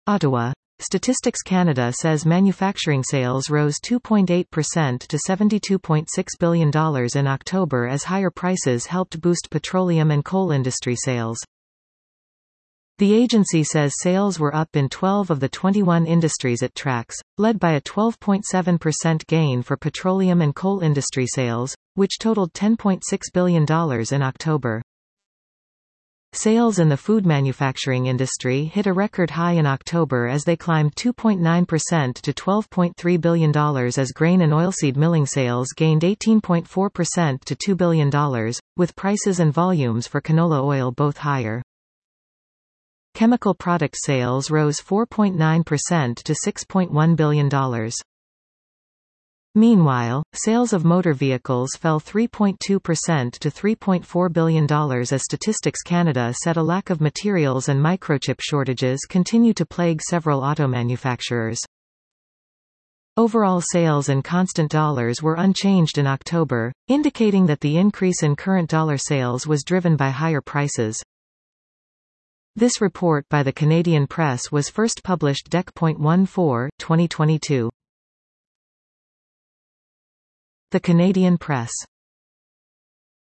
Ottawa. Statistics Canada says manufacturing sales rose 2.8% to $72.6 billion in October as higher prices helped boost petroleum and coal industry sales. The agency says sales were up in 12 of the 21 industries it tracks, led by a 12.7% gain for petroleum and coal industry sales, which totaled $10.6 billion in October. Sales in the food manufacturing industry hit a record high in October as they climbed 2.9% to $12.3 billion as grain and oilseed milling sales gained 18.4% to $2 billion, with prices and volumes for canola oil both higher. Chemical product sales rose 4.9% to $6.1 billion. Meanwhile, sales of motor vehicles fell 3.2% to $3.4 billion as Statistics Canada said a lack of materials and microchip shortages continue to plague several auto manufacturers. Overall sales in constant dollars were unchanged in October, indicating that the increase in current dollar sales was driven by higher prices. This report by the Canadian Press was first published Dec. 2022. The Canadian Press.